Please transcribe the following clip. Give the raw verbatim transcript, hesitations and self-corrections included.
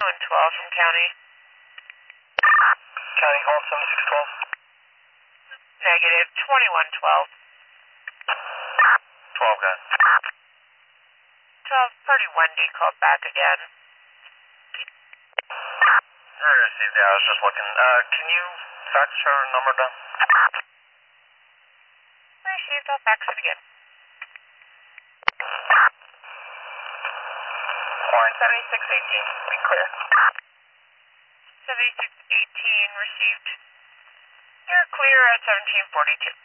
one twelve from county. County, call seventy-six twelve. Negative, twenty-one twelve. twelve, guys. twelve thirty-one D called back again. I received, yeah, I was just looking. Uh, can you fax her number down? Received, I'll fax it again. Line seventy-six eighteen, be clear. seventy-six eighteen received. You're clear at seventeen forty-two.